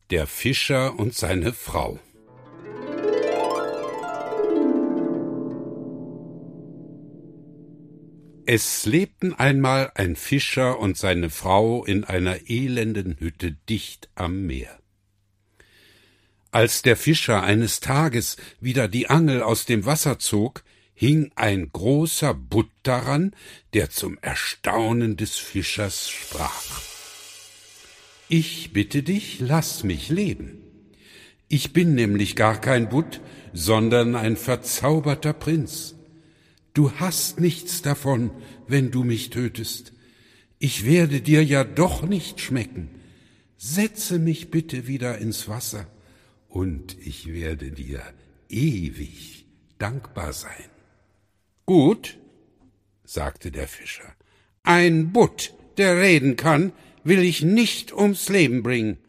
Der Fischer und seine Frau. Es lebten einmal ein Fischer und seine Frau in einer elenden Hütte dicht am Meer. Als der Fischer eines Tages wieder die Angel aus dem Wasser zog, hing ein großer Butt daran, der zum Erstaunen des Fischers sprach: »Ich bitte dich, lass mich leben. Ich bin nämlich gar kein Butt, sondern ein verzauberter Prinz. Du hast nichts davon, wenn du mich tötest. Ich werde dir ja doch nicht schmecken. Setze mich bitte wieder ins Wasser, und ich werde dir ewig dankbar sein.« »Gut«, sagte der Fischer, »ein Butt, der reden kann, will ich nicht ums Leben bringen.